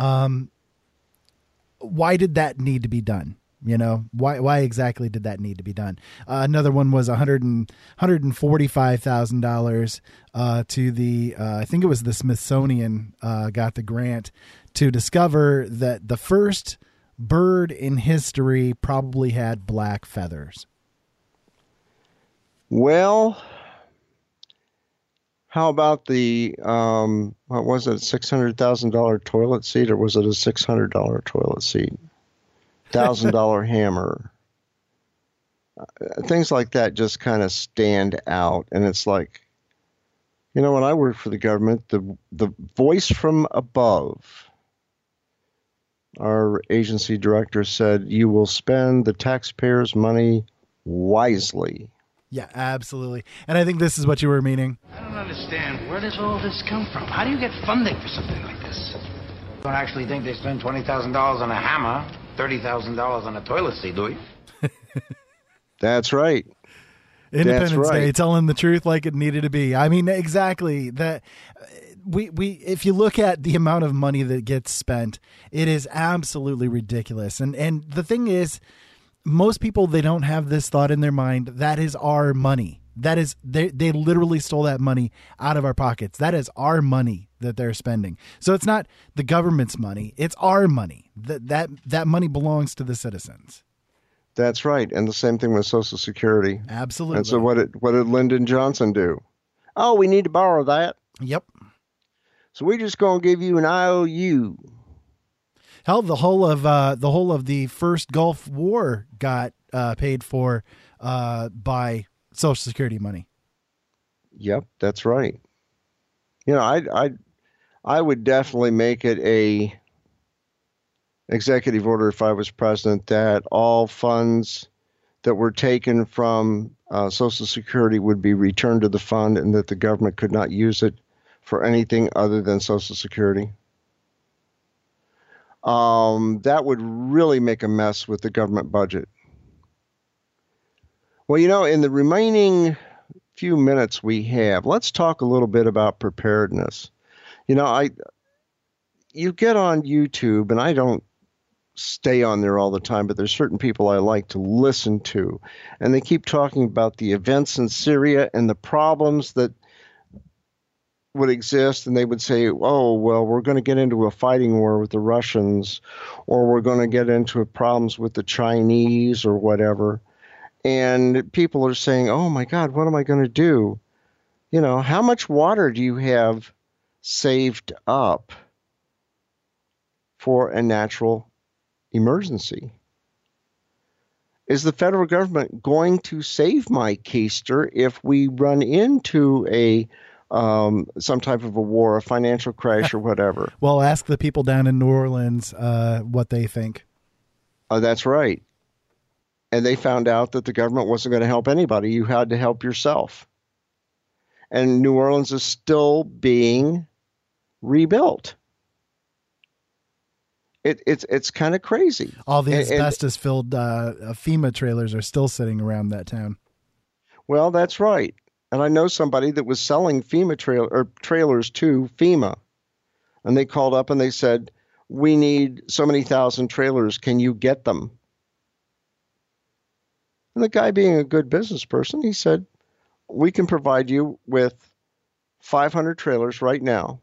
Why did that need to be done? Why exactly did that need to be done? Another one was $145,000 to the I think it was the Smithsonian got the grant to discover that the first bird in history probably had black feathers. Well, how about the what was it, $600,000 toilet seat, or was it a $600 toilet seat? $1,000 hammer. Things like that just kind of stand out, and it's like, when I worked for the government, the voice from above, our agency director said, "You will spend the taxpayers' money wisely." Yeah, absolutely. And I think this is what you were meaning. I don't understand. Where does all this come from? How do you get funding for something like this? You don't actually think they spend $20,000 on a hammer, $30,000 on a toilet seat, do you? That's right. Independence Day, telling the truth like it needed to be. I mean, exactly. That we if you look at the amount of money that gets spent, it is absolutely ridiculous. And the thing is, most people, they don't have this thought in their mind. That is our money. That is, they literally stole that money out of our pockets. That is our money that they're spending. So it's not the government's money. It's our money. That money belongs to the citizens. That's right. And the same thing with Social Security. Absolutely. And so what did Lyndon Johnson do? Oh, we need to borrow that. Yep. So we're just going to give you an IOU. Hell, the whole of the first Gulf War got paid for by Social Security money. Yep, that's right. I would definitely make it a executive order if I was president that all funds that were taken from Social Security would be returned to the fund, and that the government could not use it for anything other than Social Security. That would really make a mess with the government budget. Well, in the remaining few minutes we have, let's talk a little bit about preparedness. You get on YouTube, and I don't stay on there all the time, but there's certain people I like to listen to, and they keep talking about the events in Syria and the problems that would exist, and they would say, oh, well, we're going to get into a fighting war with the Russians, or we're going to get into problems with the Chinese or whatever. And people are saying, oh my God, what am I going to do? How much water do you have saved up for a natural emergency? Is the federal government going to save my keister if we run into some type of a war, a financial crash, or whatever? Well, ask the people down in New Orleans what they think. That's right. And they found out that the government wasn't going to help anybody. You had to help yourself. And New Orleans is still being rebuilt. It's kind of crazy. All the asbestos-filled FEMA trailers are still sitting around that town. Well, that's right. And I know somebody that was selling FEMA trailers to FEMA. And they called up and they said, we need so many thousand trailers. Can you get them? And the guy, being a good business person, he said, we can provide you with 500 trailers right now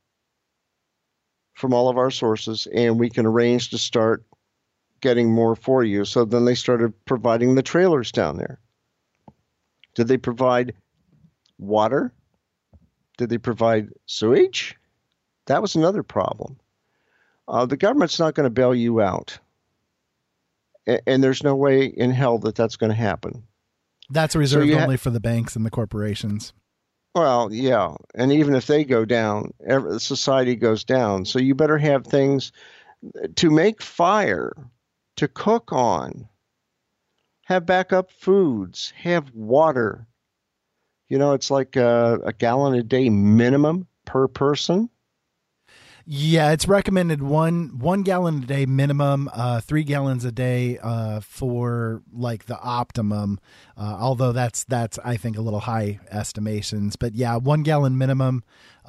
from all of our sources, and we can arrange to start getting more for you. So then they started providing the trailers down there. Did they provide water? Did they provide sewage? That was another problem. The government's not going to bail you out. And there's no way in hell that that's going to happen. That's reserved only for the banks and the corporations. Well, yeah. And even if they go down, society goes down. So you better have things to make fire, to cook on, have backup foods, have water. You know, it's like a gallon a day minimum per person. Yeah, it's recommended one gallon a day minimum, 3 gallons a day for like the optimum. Although that's I think a little high estimations, but yeah, 1 gallon minimum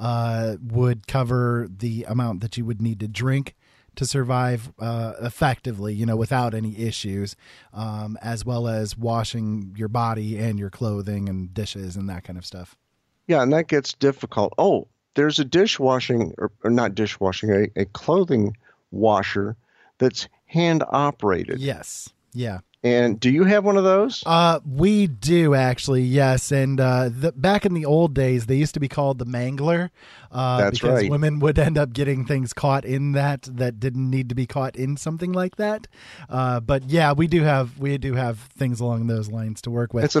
would cover the amount that you would need to drink to survive effectively, you know, without any issues, as well as washing your body and your clothing and dishes and that kind of stuff. Yeah, and that gets difficult. Oh, there's a dishwashing, or not dishwashing, a clothing washer that's hand operated. Yes. Yeah. And do you have one of those? We do actually, yes. And back in the old days, they used to be called the mangler. That's because right. Women would end up getting things caught in that didn't need to be caught in something like that. But yeah, we do have things along those lines to work with. It's a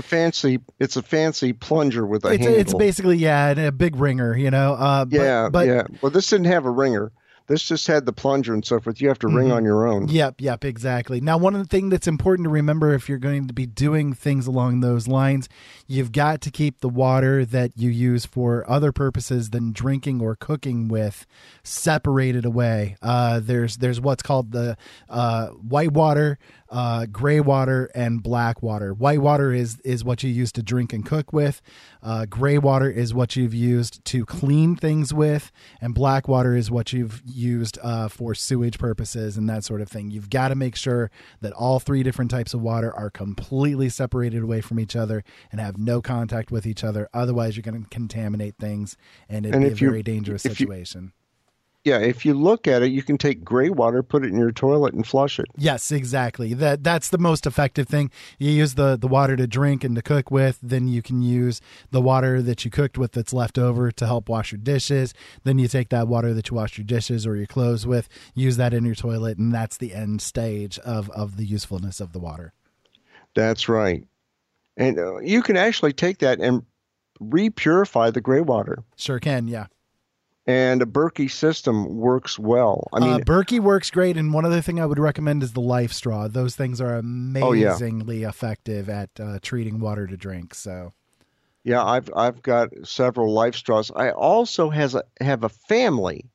fancy plunger with a handle. It's basically and a big ringer, you know. Yeah. Well, this didn't have a ringer. This just had the plunger and so forth. You have to ring on your own. Yep, exactly. Now, one of the things that's important to remember if you're going to be doing things along those lines, you've got to keep the water that you use for other purposes than drinking or cooking with separated away. There's what's called the white water, gray water, and black water. White water is what you use to drink and cook with. Gray water is what you've used to clean things with, and black water is what you've used for sewage purposes and that sort of thing. You've got to make sure that all three different types of water are completely separated away from each other and have no contact with each other. Otherwise, you're going to contaminate things, and it'd be a very dangerous situation. Yeah, if you look at it, you can take gray water, put it in your toilet, and flush it. Yes, exactly. That's the most effective thing. You use the water to drink and to cook with, then you can use the water that you cooked with that's left over to help wash your dishes. Then you take that water that you washed your dishes or your clothes with, use that in your toilet, and that's the end stage of the usefulness of the water. That's right. And you can actually take that and re-purify the gray water. Sure can, yeah. And a Berkey system works well. I mean, Berkey works great, and one other thing I would recommend is the Life Straw. Those things are amazingly effective at treating water to drink. So, yeah, I've got several Life Straws. I also have a family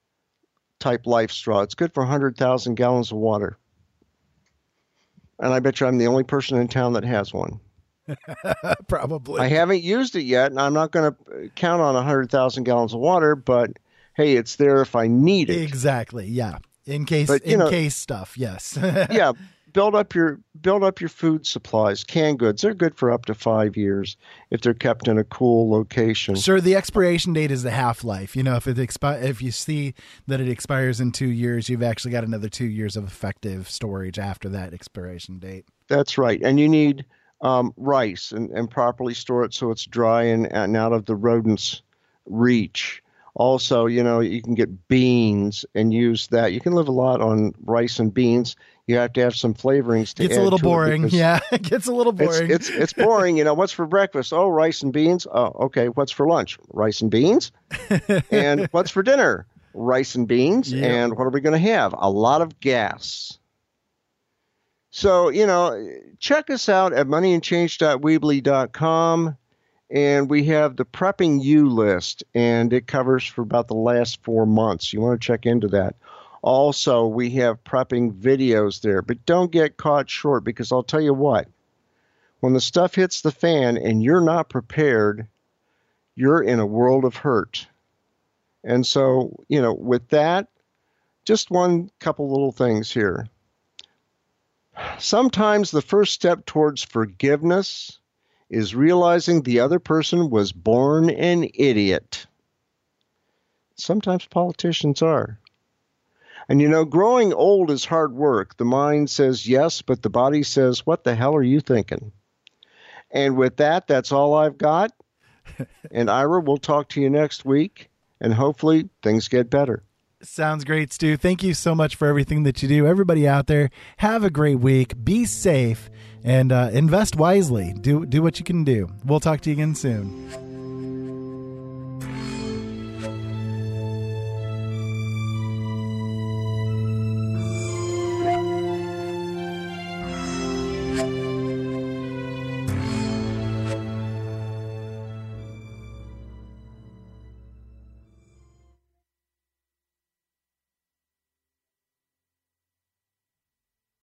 type Life Straw. It's good for 100,000 gallons of water, and I bet you I'm the only person in town that has one. Probably. I haven't used it yet, and I'm not going to count on 100,000 gallons of water, but hey, it's there if I need it. Exactly. Yeah. In case stuff. Yes. Yeah. Build up your food supplies, canned goods. They're good for up to 5 years if they're kept in a cool location. Sure. The expiration date is the half-life. You know, if you see that it expires in 2 years, you've actually got another 2 years of effective storage after that expiration date. That's right. And you need rice and properly store it so it's dry and out of the rodents' reach. Also, you know, you can get beans and use that. You can live a lot on rice and beans. You have to have some flavorings to add to it. Gets a little boring. Yeah, it gets a little boring. It's boring. You know, what's for breakfast? Oh, rice and beans. Oh, okay. What's for lunch? Rice and beans. And what's for dinner? Rice and beans. Yeah. And what are we going to have? A lot of gas. So, you know, check us out at moneyandchange.weebly.com, and we have the Prepping You list, and it covers for about the last 4 months. You want to check into that. Also, we have prepping videos there, but don't get caught short, because I'll tell you what, when the stuff hits the fan and you're not prepared, you're in a world of hurt. And so, with that, just one couple little things here. Sometimes the first step towards forgiveness is realizing the other person was born an idiot. Sometimes politicians are. And growing old is hard work. The mind says yes, but the body says, what the hell are you thinking? And with that, that's all I've got. And Ira, we'll talk to you next week, and hopefully things get better. Sounds great, Stu. Thank you so much for everything that you do. Everybody out there, have a great week. Be safe and invest wisely. Do what you can do. We'll talk to you again soon.